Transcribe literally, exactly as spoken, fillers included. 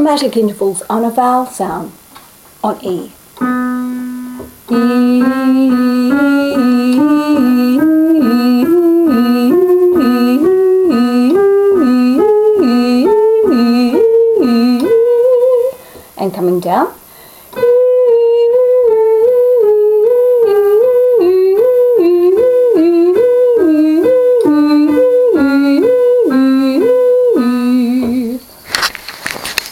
chromatic intervals on a vowel sound on E. And coming down.